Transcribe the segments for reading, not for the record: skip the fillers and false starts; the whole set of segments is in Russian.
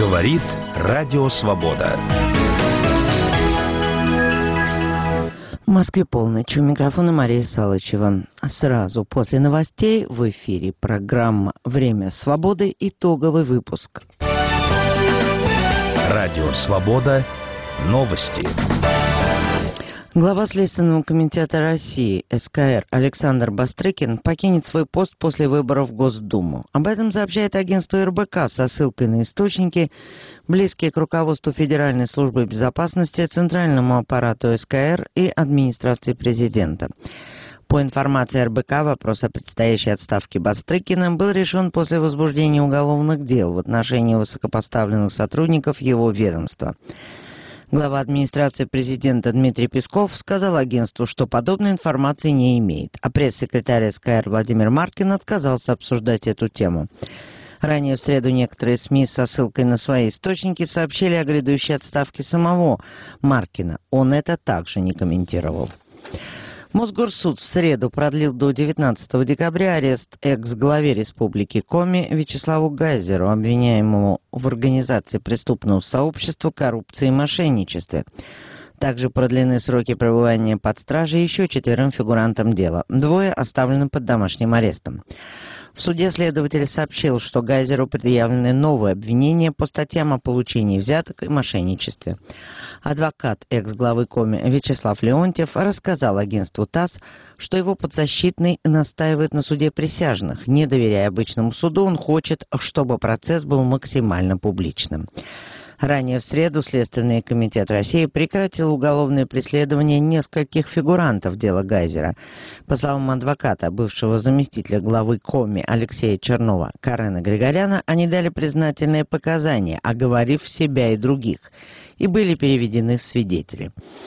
Говорит Радио Свобода. В Москве полночь. У микрофона Мария Салычева. Сразу после новостей в эфире программа «Время свободы». Итоговый выпуск. Радио Свобода. Новости. Глава Следственного комитета России СКР Александр Бастрыкин покинет свой пост после выборов в Госдуму. Об этом сообщает агентство РБК со ссылкой на источники, близкие к руководству Федеральной службы безопасности, Центральному аппарату СКР и администрации президента. По информации РБК, вопрос о предстоящей отставке Бастрыкина был решен после возбуждения уголовных дел в отношении высокопоставленных сотрудников его ведомства. Глава администрации президента Дмитрий Песков сказал агентству, что подобной информации не имеет, а пресс-секретарь СКР Владимир Маркин отказался обсуждать эту тему. Ранее в среду некоторые СМИ со ссылкой на свои источники сообщили о грядущей отставке самого Маркина. Он это также не комментировал. Мосгорсуд в среду продлил до 19 декабря арест экс-главе Республики Коми Вячеславу Гайзеру, обвиняемому в организации преступного сообщества, коррупции и мошенничестве. Также продлены сроки пребывания под стражей еще 4 фигурантам дела. 2 оставлены под домашним арестом. В суде следователь сообщил, что Гайзеру предъявлены новые обвинения по статьям о получении взяток и мошенничестве. Адвокат экс-главы Коми Вячеслав Леонтьев рассказал агентству ТАСС, что его подзащитный настаивает на суде присяжных. Не доверяя обычному суду, он хочет, чтобы процесс был максимально публичным. Ранее в среду Следственный комитет России прекратил уголовное преследование нескольких фигурантов дела Гайзера. По словам адвоката, бывшего заместителя главы Коми Алексея Чернова Карена Григоряна, они дали признательные показания, оговорив себя и других, и были переведены в свидетели.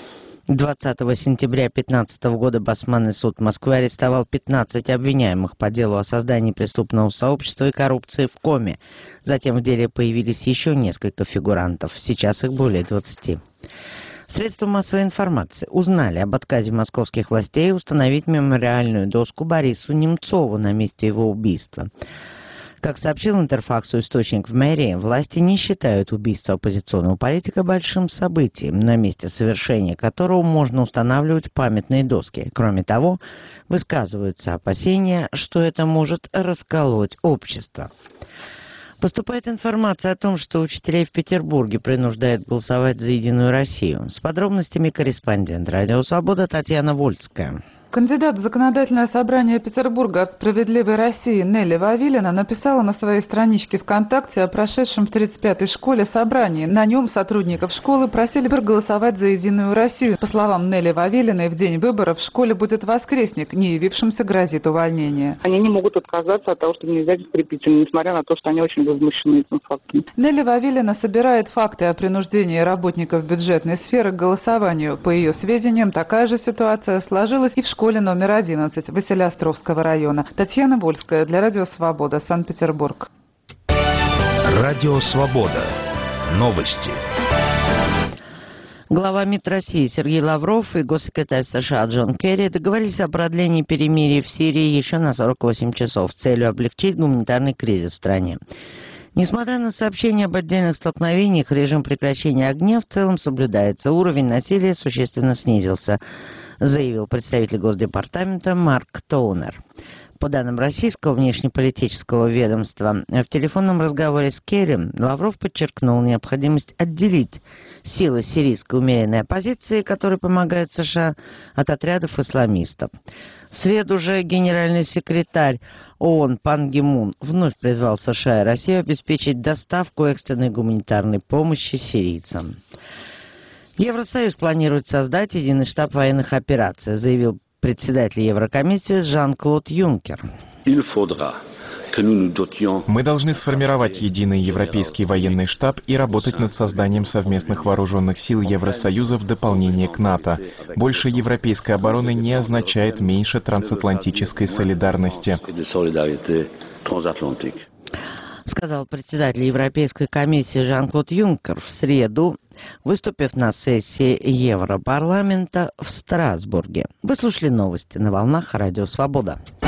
20 сентября 2015 года Басманный суд Москвы арестовал 15 обвиняемых по делу о создании преступного сообщества и коррупции в Коми. Затем в деле появились еще несколько фигурантов. Сейчас их более 20. Средства массовой информации узнали об отказе московских властей установить мемориальную доску Борису Немцову на месте его убийства. Как сообщил Интерфаксу источник в мэрии, власти не считают убийство оппозиционного политика большим событием, на месте совершения которого можно устанавливать памятные доски. Кроме того, высказываются опасения, что это может расколоть общество. Поступает информация о том, что учителей в Петербурге принуждают голосовать за «Единую Россию». С подробностями корреспондент «Радио Свобода» Татьяна Вольская. Кандидат в Законодательное собрание Петербурга от «Справедливой России» Нелли Вавилина написала на своей страничке ВКонтакте о прошедшем в 35-й школе собрании. На нем сотрудников школы просили проголосовать за «Единую Россию». По словам Нелли Вавилиной, в день выборов в школе будет воскресник, не явившимся грозит увольнение. Они не могут отказаться от того, что нельзя взять подкрепителей, несмотря на то, что они очень возмущены этим фактом. Нелли Вавилина собирает факты о принуждении работников бюджетной сферы к голосованию. По ее сведениям, такая же ситуация сложилась и в школе номер 11 Василеостровского района. Татьяна Вольская для Радио Свобода, Санкт-Петербург. Радио Свобода. Новости. Глава МИД России Сергей Лавров и госсекретарь США Джон Керри договорились о продлении перемирия в Сирии еще на 48 часов с целью облегчить гуманитарный кризис в стране. Несмотря на сообщения об отдельных столкновениях, режим прекращения огня в целом соблюдается. Уровень насилия существенно снизился, заявил представитель Госдепартамента Марк Тоунер. По данным российского внешнеполитического ведомства, в телефонном разговоре с Керри Лавров подчеркнул необходимость отделить силы сирийской умеренной оппозиции, которые помогают США, от отрядов исламистов. В среду же генеральный секретарь ООН Пан Ги Мун вновь призвал США и Россию обеспечить доставку экстренной гуманитарной помощи сирийцам. Евросоюз планирует создать единый штаб военных операций, заявил председатель Еврокомиссии Жан-Клод Юнкер. Мы должны сформировать единый европейский военный штаб и работать над созданием совместных вооруженных сил Евросоюза в дополнение к НАТО. Больше европейской обороны не означает меньше трансатлантической солидарности, сказал председатель Европейской комиссии Жан-Клод Юнкер в среду, выступив на сессии Европарламента в Страсбурге. Вы слушали новости на волнах Радио Свобода.